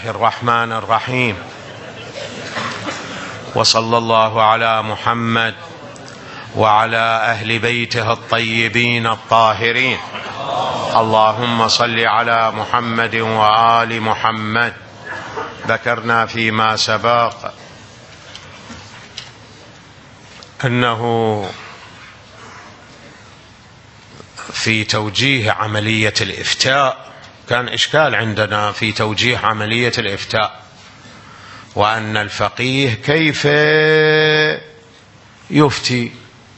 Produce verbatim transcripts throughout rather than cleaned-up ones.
الرحمن الرحيم، وصلى الله على محمد وعلى أهل بيته الطيبين الطاهرين. اللهم صل على محمد وآل محمد. ذكرنا فيما سبق أنه في توجيه عملية الإفتاء كان إشكال عندنا في توجيه عملية الإفتاء، وأن الفقيه كيف يفتي،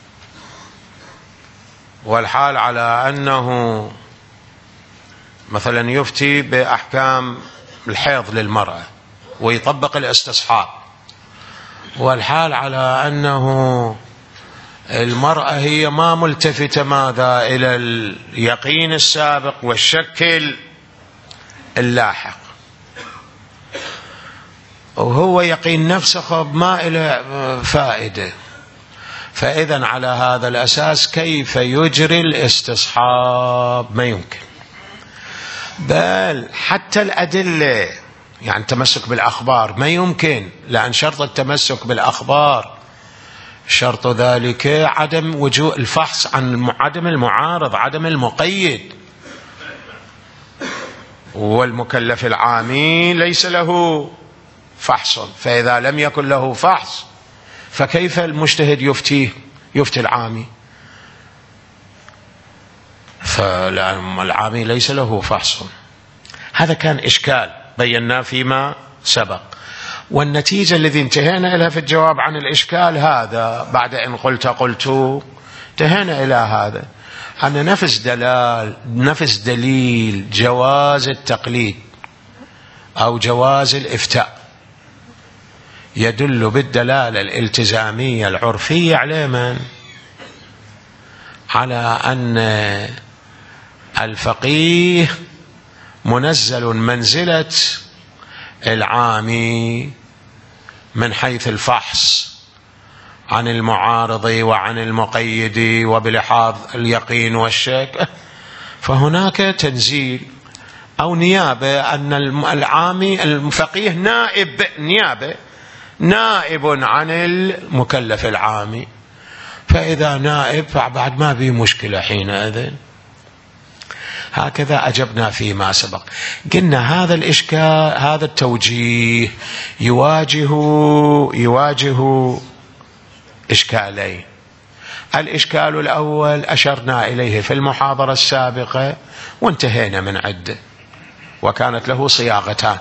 والحال على أنه مثلا يفتي بأحكام الحيض للمرأة ويطبق الاستصحاب، والحال على أنه المرأة هي ما ملتفتة ماذا إلى اليقين السابق والشك اللاحق، وهو يقين نفسه ما إلى فائدة. فإذا على هذا الأساس كيف يجري الاستصحاب؟ ما يمكن. بل حتى الأدلة، يعني التمسك بالأخبار ما يمكن، لأن شرط التمسك بالأخبار شرط ذلك عدم وجوء الفحص عن عدم المعارض، عدم المقيد. والمكلف العامي ليس له فحص، فإذا لم يكن له فحص فكيف المجتهد يفتيه يفتي العامي؟ فلأن العامي ليس له فحص. هذا كان إشكال بيناه فيما سبق، والنتيجة الذي انتهينا إليها في الجواب عن الإشكال هذا، بعد أن قلت قلت انتهينا إلى هذا، أن نفس دلال نفس دليل جواز التقليد أو جواز الإفتاء يدل بالدلالة الالتزامية العرفية على من؟ على أن الفقيه منزل منزلة العامي من حيث الفحص عن المعارض وعن المقيد وبلحاظ اليقين والشك. فهناك تنزيل أو نيابة، أن العامي الفقيه نائب نيابة نائب عن المكلف العامي، فإذا نائب فبعد ما في مشكلة حينئذ. هكذا أجبنا فيما سبق. قلنا هذا الإشكال، هذا التوجيه يواجه يواجه إشكالين. الإشكال الأول أشرنا إليه في المحاضرة السابقة وانتهينا من عدة، وكانت له صياغتان.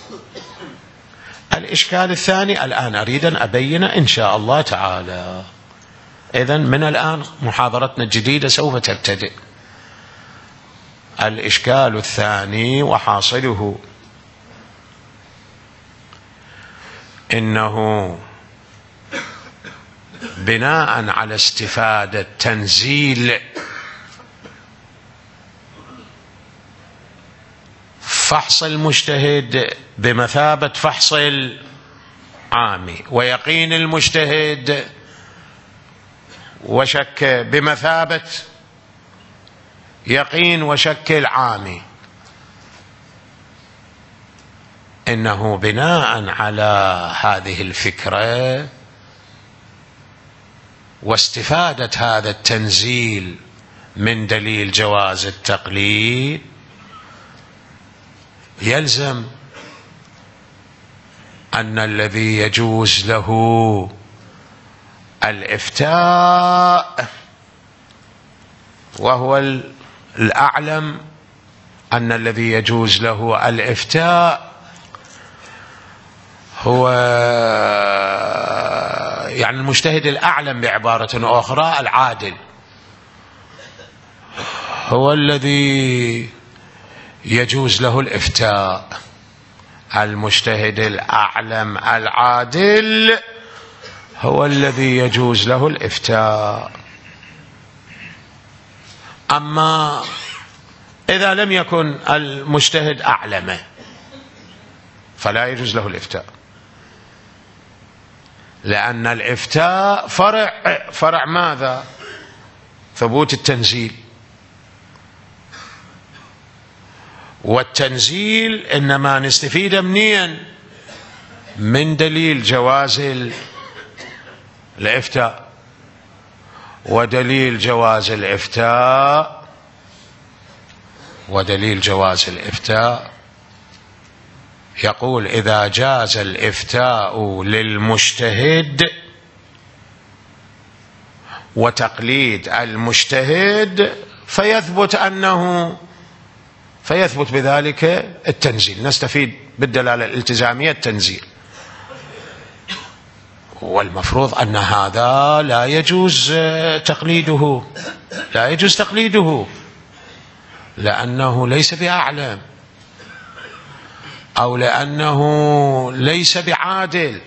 الإشكال الثاني الآن أريد أن أبينه إن شاء الله تعالى. إذن من الآن محاضرتنا الجديدة سوف تبتدئ. الإشكال الثاني وحاصله إنه بناء على استفادة تنزيل فحص المجتهد بمثابة فحص العامي، ويقين المجتهد وشك بمثابة يقين وشك العامي، إنه بناء على هذه الفكرة واستفادة هذا التنزيل من دليل جواز التقليد، يلزم أن الذي يجوز له الإفتاء، وهو الأعلم أن الذي يجوز له الإفتاء هو يعني المجتهد الأعلم، بعبارة أخرى العادل، هو الذي يجوز له الإفتاء. المجتهد الأعلم العادل هو الذي يجوز له الإفتاء. أما إذا لم يكن المجتهد أعلم فلا يجوز له الإفتاء، لأن الإفتاء فرع فرع ماذا؟ ثبوت التنزيل. والتنزيل إنما نستفيد منين؟ من دليل جواز الإفتاء، ودليل جواز الإفتاء ودليل جواز الإفتاء يقول إذا جاز الإفتاء للمجتهد وتقليد المجتهد فيثبت أنه فيثبت بذلك التنزيل، نستفيد بالدلالة الالتزامية التنزيل. والمفروض أن هذا لا يجوز تقليده، لا يجوز تقليده لأنه ليس بأعلم أو لأنه ليس بعادل،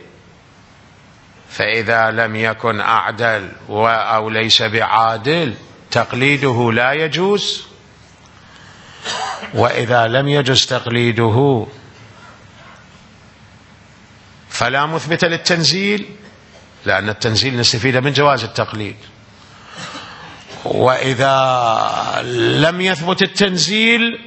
فإذا لم يكن أعدل أو ليس بعادل تقليده لا يجوز، وإذا لم يجوز تقليده فلا مثبت للتنزيل، لأن التنزيل نستفيد من جواز التقليد. وإذا لم يثبت التنزيل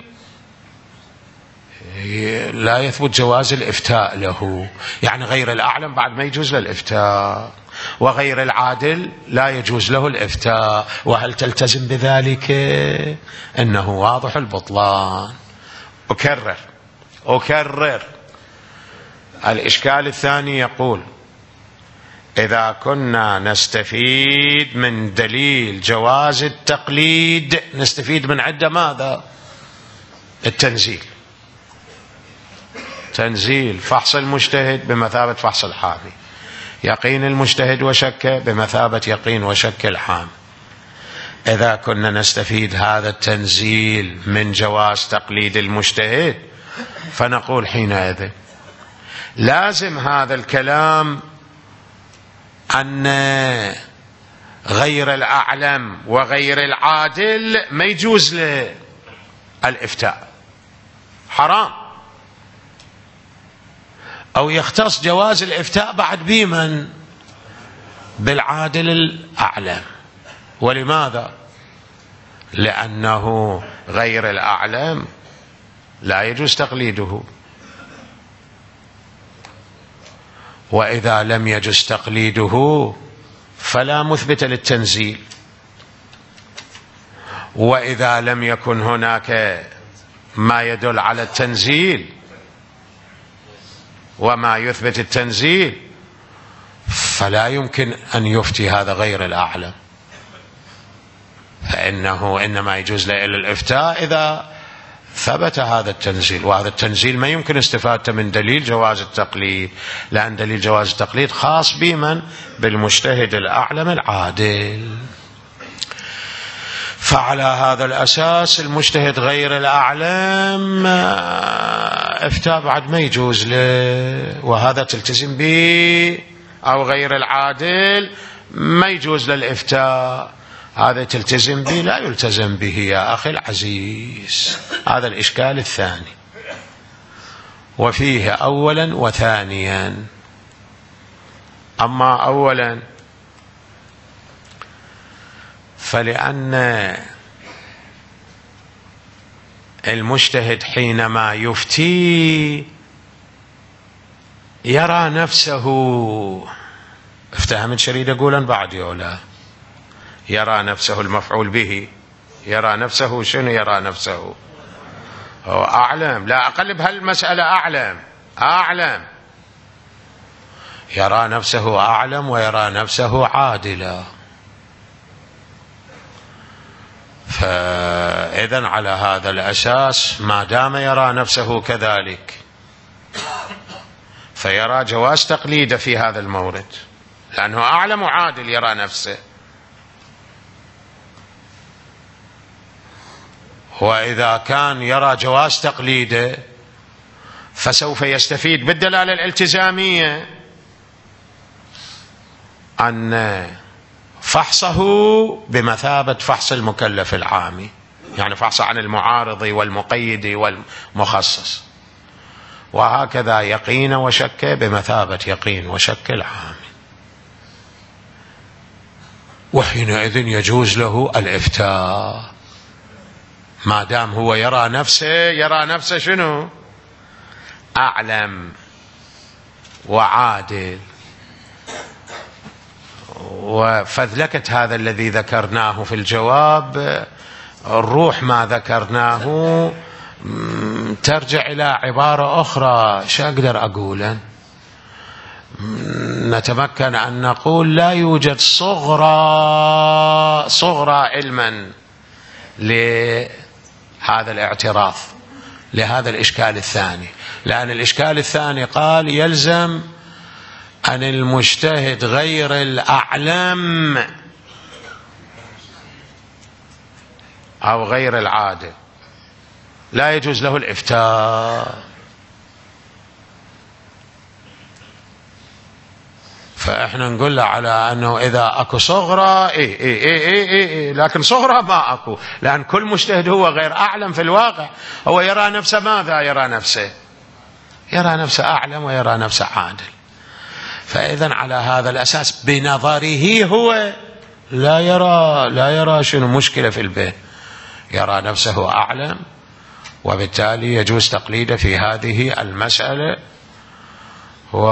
لا يثبت جواز الإفتاء له، يعني غير الأعلم بعد ما يجوز له الإفتاء، وغير العادل لا يجوز له الإفتاء. وهل تلتزم بذلك؟ إنه واضح البطلان. أكرر أكرر الإشكال الثاني يقول إذا كنا نستفيد من دليل جواز التقليد نستفيد من عدة ماذا؟ التنزيل. تنزيل فحص المجتهد بمثابة فحص الحامي، يقين المجتهد وشكه بمثابة يقين وشك الحامي. إذا كنا نستفيد هذا التنزيل من جواز تقليد المجتهد فنقول حينئذ لازم هذا الكلام أن غير الأعلم وغير العادل ما يجوز له الإفتاء، حرام. أو يختص جواز الإفتاء بعد بمن؟ بالعادل الأعلم. ولماذا؟ لأنه غير الأعلم لا يجوز تقليده، وإذا لم يجوز تقليده فلا مثبت للتنزيل، وإذا لم يكن هناك ما يدل على التنزيل وما يثبت التنزيل فلا يمكن أن يفتي هذا غير الأعلم، فإنه إنما يجوز له الإفتاء إذا ثبت هذا التنزيل. وهذا التنزيل ما يمكن استفادته من دليل جواز التقليد، لأن دليل جواز التقليد خاص بمن؟ بالمجتهد الأعلم العادل. فعلى هذا الأساس المجتهد غير الأعلم إفتاء بعد ما يجوز له، وهذا تلتزم به. أو غير العادل ما يجوز للإفتاء، هذا تلتزم به لا يلتزم به يا أخي العزيز. هذا الإشكال الثاني. وفيه أولا وثانيا. أما أولا فلأن المجتهد حينما يفتي يرى نفسه، افتهمت شريد أقولا بعد يولا، يرى نفسه المفعول به، يرى نفسه شنو؟ يرى نفسه هو أعلم، لا أقلب هالمسألة أعلم أعلم يرى نفسه أعلم ويرى نفسه عادلا. فإذن على هذا الأساس ما دام يرى نفسه كذلك فيرى جواز تقليده في هذا المورد، لأنه أعلم وعادل يرى نفسه. وإذا كان يرى جواز تقليده فسوف يستفيد بالدلالة الالتزامية أن فحصه بمثابة فحص المكلف العامي، يعني فحص عن المعارض والمقيد والمخصص، وهكذا يقين وشك بمثابة يقين وشك العامي. وحينئذ يجوز له الإفتاء ما دام هو يرى نفسه يرى نفسه شنو؟ أعلم وعادل. وفذلكة هذا الذي ذكرناه في الجواب الروح ما ذكرناه ترجع إلى عبارة أخرى. شو أقدر أقوله؟ نتمكن أن نقول لا يوجد صغرى صغرى علما لهذا الاعتراض، لهذا الإشكال الثاني، لأن الإشكال الثاني قال يلزم أن المجتهد غير الأعلم أو غير العادل لا يجوز له الإفتاء. فإحنا نقول له على أنه إذا أكو صغرى إيه إيه إيه إيه إيه إيه لكن صغرى ما أكو، لأن كل مجتهد هو غير أعلم في الواقع، هو يرى نفسه ماذا؟ يرى نفسه يرى نفسه أعلم ويرى نفسه عادل. فإذا على هذا الأساس بنظره هو لا يرى لا يرى شنو مشكلة في البيت، يرى نفسه أعلم، وبالتالي يجوز تقليده في هذه المسألة. و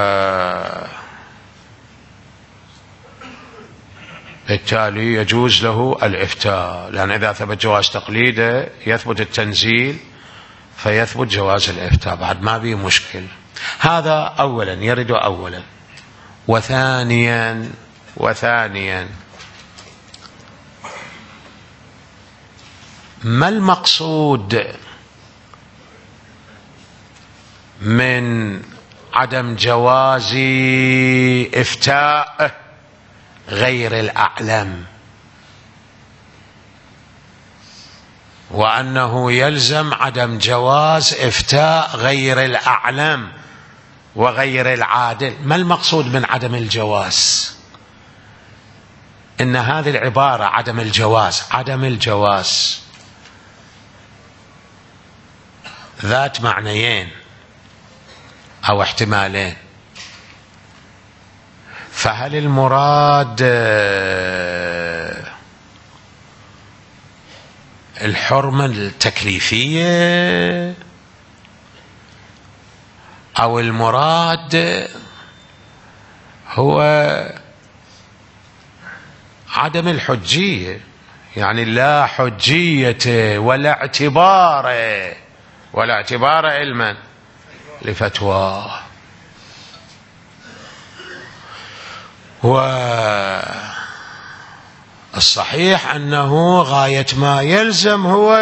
بالتالي يجوز له الإفتاء، لأن إذا ثبت جواز تقليده يثبت التنزيل فيثبت جواز الإفتاء بعد، ما بيه مشكل. هذا أولا يرد أولا. وثانيا وثانيا ما المقصود من عدم جواز إفتاء غير الأعلم، وأنه يلزم عدم جواز إفتاء غير الأعلم وغير العادل؟ ما المقصود من عدم الجواز؟ إن هذه العبارة عدم الجواز عدم الجواز ذات معنيين أو احتمالين. فهل المراد الحرمة التكليفية أو المراد هو عدم الحجية؟ يعني لا حجية ولا اعتبار ولا اعتبار علما لفتواه. والصحيح أنه غاية ما يلزم هو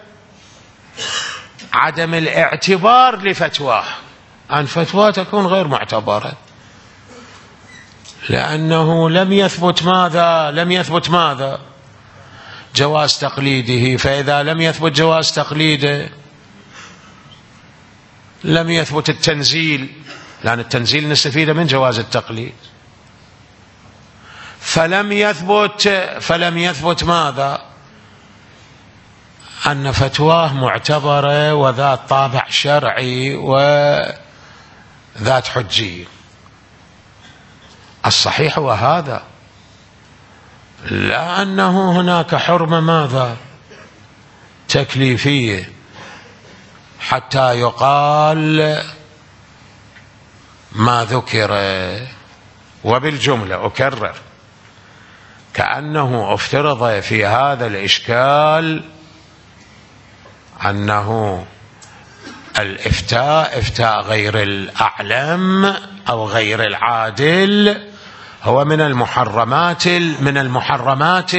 عدم الاعتبار لفتواه، أن فتواه تكون غير معتبرة، لأنه لم يثبت ماذا؟ لم يثبت ماذا؟ جواز تقليده. فإذا لم يثبت جواز تقليده لم يثبت التنزيل، لأن التنزيل نستفيد من جواز التقليد. فلم يثبت فلم يثبت ماذا؟ أن فتواه معتبرة وذات طابع شرعي وذات حجية. الصحيح هو هذا، لا أنه هناك حرمة ماذا؟ تكليفية، حتى يقال ما ذكر. وبالجملة أكرر، كأنه افترض في هذا الإشكال أنه الإفتاء إفتاء غير الأعلم أو غير العادل هو من المحرمات من المحرمات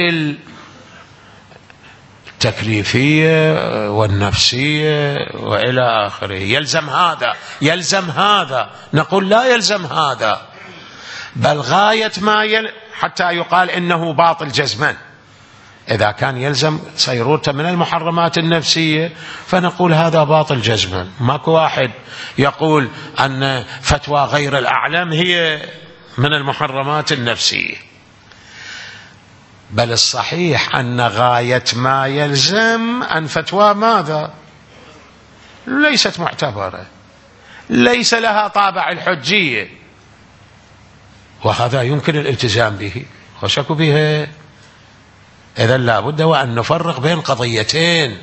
التكليفية والنفسية وإلى آخره. يلزم هذا يلزم هذا نقول لا يلزم هذا، بل غاية ما يل... حتى يقال إنه باطل جزما. إذا كان يلزم صيرورته من المحرمات النفسية فنقول هذا باطل جزما. ماكو واحد يقول أن فتوى غير الأعلم هي من المحرمات النفسية، بل الصحيح أن غاية ما يلزم أن فتوى ماذا؟ ليست معتبرة، ليس لها طابع الحجية، وهذا يمكن الالتزام به وشك بها. إذن لا بد وأن نفرق بين قضيتين،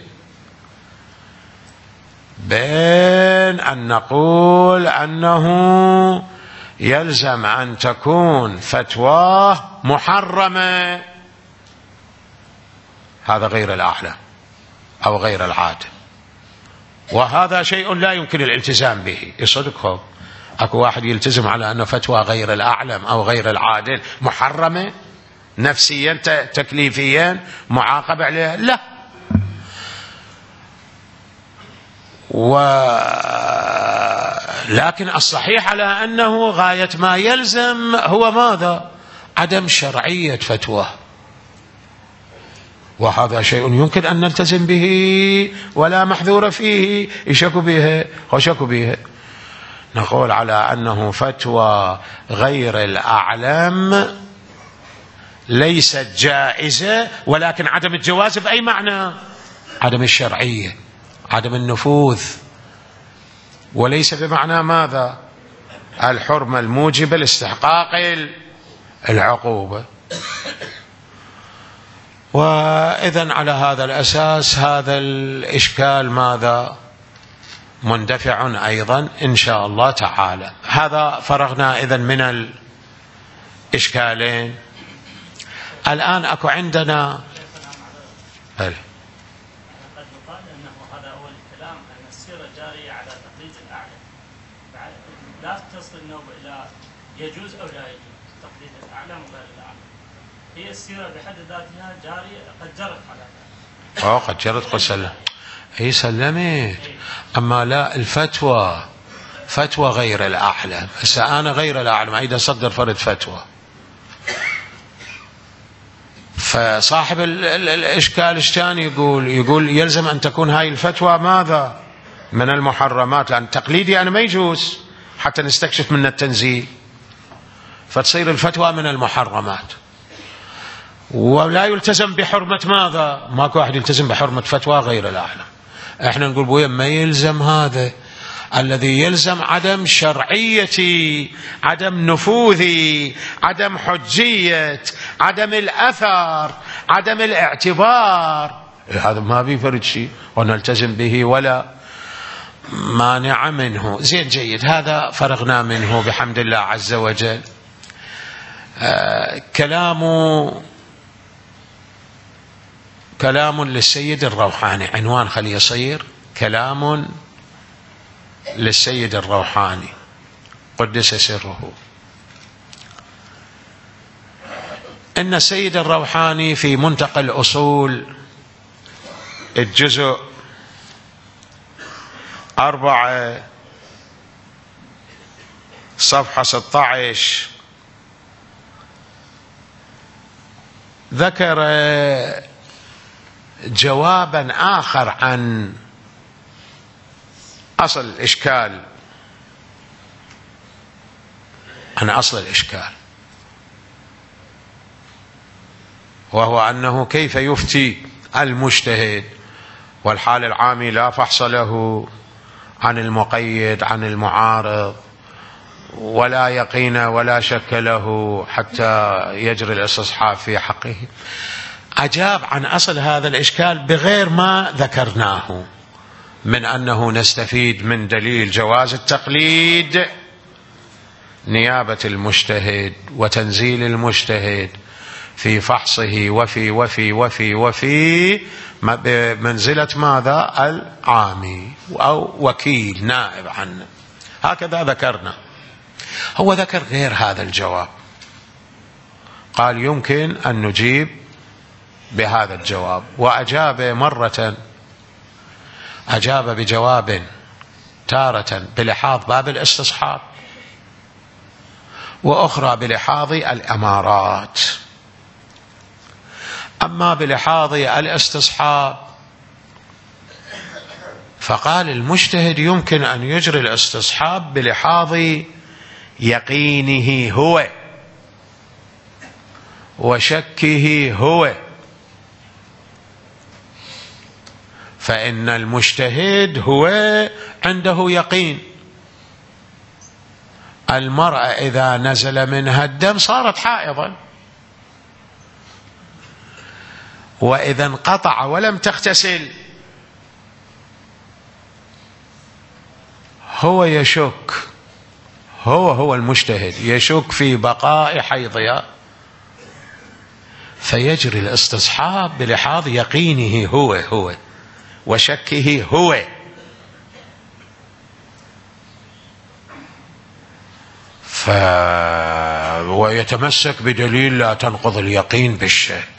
بين أن نقول أنه يلزم أن تكون فتواه محرمة، هذا غير الأعلم أو غير العادل، وهذا شيء لا يمكن الالتزام به. يصدقهم أكو واحد يلتزم على أن فتوى غير الأعلم أو غير العادل محرمة نفسيا تكليفيا معاقب عليها؟ لا. ولكن الصحيح على أنه غاية ما يلزم هو ماذا؟ عدم شرعية فتوى، وهذا شيء يمكن أن نلتزم به ولا محذور فيه. يشك به وشك به. نقول على أنه فتوى غير الأعلم ليست جائزة، ولكن عدم الجواز بأي معنى؟ عدم الشرعية، عدم النفوذ، وليس بمعنى ماذا؟ الحرمة الموجبة لاستحقاق العقوبة. وإذن على هذا الأساس هذا الإشكال ماذا؟ مندفع أيضا إن شاء الله تعالى. هذا فرغنا إذن من الإشكالين. الآن أكو عندنا هل. قد يقال أنه هذا أول الكلام أن السيرة جارية على تقليد الأعلى، لا تصل النوب إلى يجوز أو لا يجوز تقليد الأعلى وغير الأعلى. هي السيرة بحد ذاتها جارية، قد جرت على ذلك. أو قد جرت قد سلم هي سلمت، أما لا الفتوى فتوى غير الأعلم. هسه أنا غير الأعلم أيضا صدر فرد فتوى، فصاحب الإشكال الثاني يقول يقول يلزم أن تكون هاي الفتوى ماذا؟ من المحرمات، لأن تقليدي أنا ما يجوز حتى نستكشف من التنزيل، فتصير الفتوى من المحرمات، ولا يلتزم بحرمة ماذا؟ ماكو واحد يلتزم بحرمة فتوى غير الأعلم. احنا نقول بويا ما يلزم هذا، الذي يلزم عدم شرعيتي، عدم نفوذي، عدم حجية، عدم الأثر، عدم الاعتبار. هذا ما بيفرد شيء ونلتزم به ولا مانع منه. زين جيد، هذا فرغنا منه بحمد الله عز وجل. آه كلامه كلام للسيد الروحاني، عنوان خليه يصير كلام للسيد الروحاني قدس سره. إن السيد الروحاني في منتقى الأصول الجزء أربعة صفحة ستة عشر ذكر جوابا آخر عن أصل الإشكال، عن أصل الإشكال، وهو أنه كيف يفتي المجتهد والحال العامي لا فحص له عن المقيد عن المعارض، ولا يقين ولا شك له حتى يجري الاستصحاب في حقه. أجاب عن أصل هذا الإشكال بغير ما ذكرناه من أنه نستفيد من دليل جواز التقليد نيابة المجتهد وتنزيل المجتهد في فحصه وفي وفي وفي وفي بمنزلة ماذا؟ العامي أو وكيل نائب عنه. هكذا ذكرنا. هو ذكر غير هذا الجواب، قال يمكن أن نجيب بهذا الجواب، وأجاب مرة أجاب بجواب تارة بلحاظ باب الاستصحاب، وأخرى بلحاظ الأمارات. أما بلحاظ الاستصحاب فقال المجتهد يمكن أن يجري الاستصحاب بلحاظ يقينه هو وشكه هو، فإن المجتهد هو عنده يقين. المرأة إذا نزل منها الدم صارت حائضا، وإذا انقطع ولم تغتسل هو يشك، هو هو المجتهد يشك في بقاء حيضها، فيجري الاستصحاب بلحاظ يقينه هو هو وشكه هو. ف ويتمسك بدليل لا تنقض اليقين بالشك،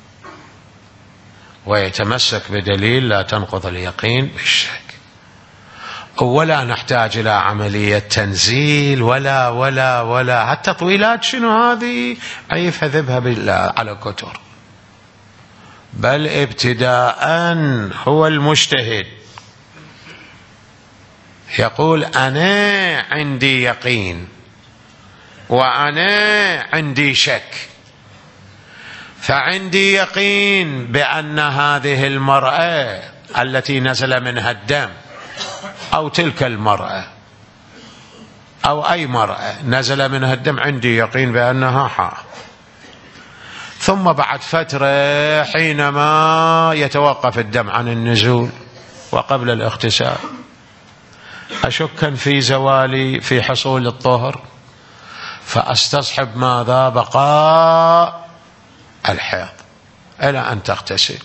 ويتمسك بدليل لا تنقض اليقين بالشك. ولا نحتاج إلى عملية تنزيل ولا ولا ولا حتى تطويلات شنو هذه عيف هذبها بالله على كتر، بل ابتداء هو المجتهد يقول أنا عندي يقين وأنا عندي شك، فعندي يقين بأن هذه المرأة التي نزل منها الدم أو تلك المرأة أو أي مرأة نزل منها الدم عندي يقين بأنها حائض، ثم بعد فترة حينما يتوقف الدم عن النزول وقبل الاغتسال أشك في زوالي في حصول الطهر، فأستصحب ماذا؟ بقاء الحيض إلى أن تغتسل،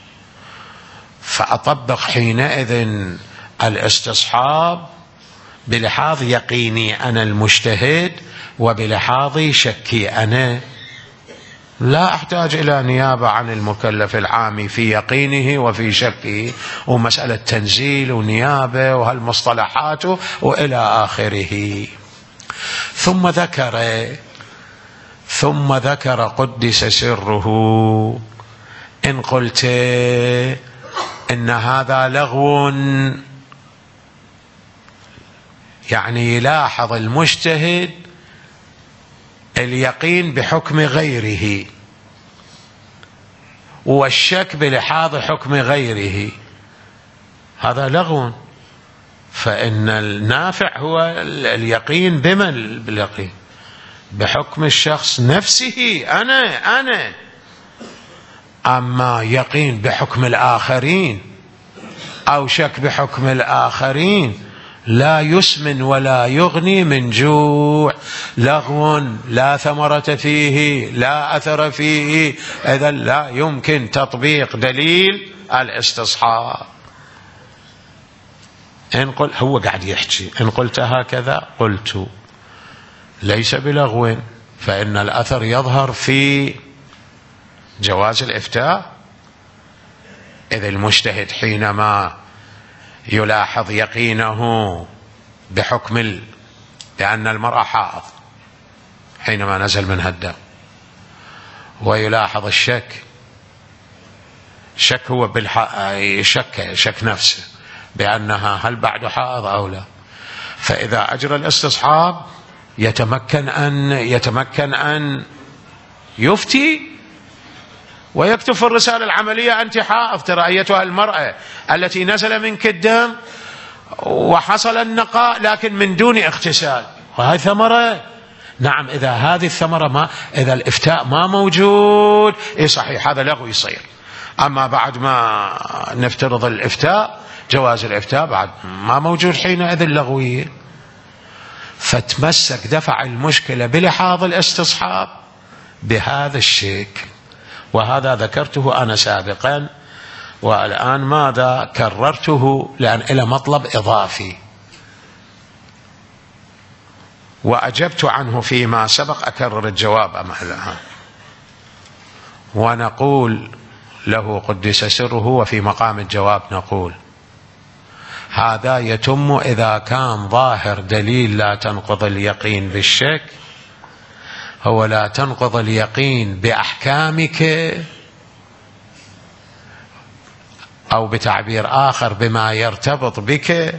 فأطبق حينئذ الاستصحاب بلحاظ يقيني أنا المجتهد وبلحاظ شكي أنا، لا أحتاج إلى نيابة عن المكلف العامي في يقينه وفي شكه ومسألة تنزيل ونيابة وهالمصطلحات وإلى آخره. ثم ذكر ثم ذكر قدس سره إن قلت إن هذا لغو، يعني يلاحظ المجتهد اليقين بحكم غيره والشك بلحاظ حكم غيره، هذا لغو، فإن النافع هو اليقين بمن باليقين بحكم الشخص نفسه أنا أنا أما يقين بحكم الآخرين أو شك بحكم الآخرين لا يسمن ولا يغني من جوع، لغو لا ثمرة فيه لا أثر فيه، إذا لا يمكن تطبيق دليل الاستصحاب. إن قل هو قاعد يحكي إن قلت هكذا قلت ليس بلغو، فإن الأثر يظهر في جواز الإفتاء، إذ المجتهد حينما يلاحظ يقينه بحكم ال... بأن المرأة حائض حينما نزل منها الدم، ويلاحظ الشك شك هو بالح... شك شك نفسه بأنها هل بعد حائض أو لا، فإذا أجرى الاستصحاب يتمكن أن يتمكن أن يفتي ويكتب في الرسالة العملية أنت حائض، ترى أيتها المرأة التي نزل منك الدم وحصل النقاء لكن من دون اغتسال، وهذه ثمرة. نعم، إذا هذه الثمرة ما إذا الإفتاء ما موجود إيه صحيح هذا لغو يصير، أما بعد ما نفترض الإفتاء جواز الإفتاء بعد ما موجود حينئذ اللغوية، فتمسك دفع المشكلة بلحاظ الاستصحاب بهذا الشيك، وهذا ذكرته أنا سابقا والآن ماذا كررته لأن إلى مطلب إضافي وأجبت عنه فيما سبق، أكرر الجواب أما الآن. ونقول له قدس سره وفي مقام الجواب نقول هذا يتم إذا كان ظاهر دليل لا تنقض اليقين بالشك، هو لا تنقض اليقين بأحكامك، أو بتعبير آخر بما يرتبط بك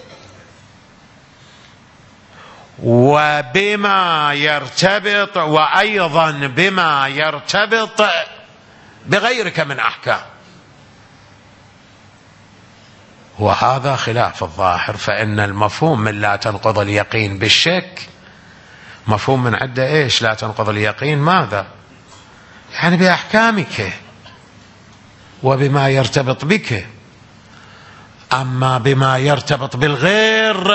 وبما يرتبط وأيضا بما يرتبط بغيرك من أحكام، وهذا خلاف الظاهر، فإن المفهوم من لا تنقض اليقين بالشك مفهوم من عدة إيش لا تنقض اليقين ماذا يعني بأحكامك، وبما يرتبط بك. أما بما يرتبط بالغير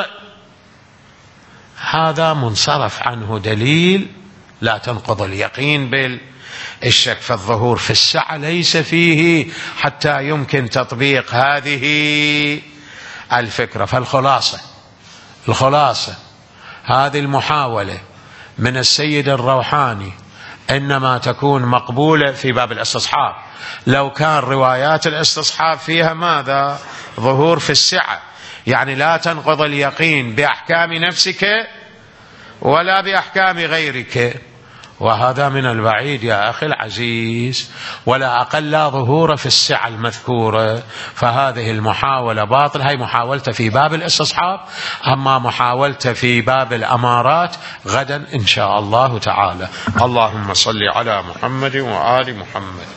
هذا منصرف عنه دليل لا تنقض اليقين بالشك. فالظهور في السعة ليس فيه حتى يمكن تطبيق هذه الفكرة. فالخلاصة الخلاصة هذه المحاولة من السيد الروحاني إنما تكون مقبولة في باب الاستصحاب لو كان روايات الاستصحاب فيها ماذا؟ ظهور في السعة، يعني لا تنقض اليقين بأحكام نفسك ولا بأحكام غيرك، وهذا من البعيد يا أخي العزيز. ولا أقل لا ظهور في السعة المذكورة، فهذه المحاولة باطل. هاي محاولته في باب الاستصحاب، أما محاولته في باب الأمارات غدا إن شاء الله تعالى. اللهم صل على محمد وآل محمد.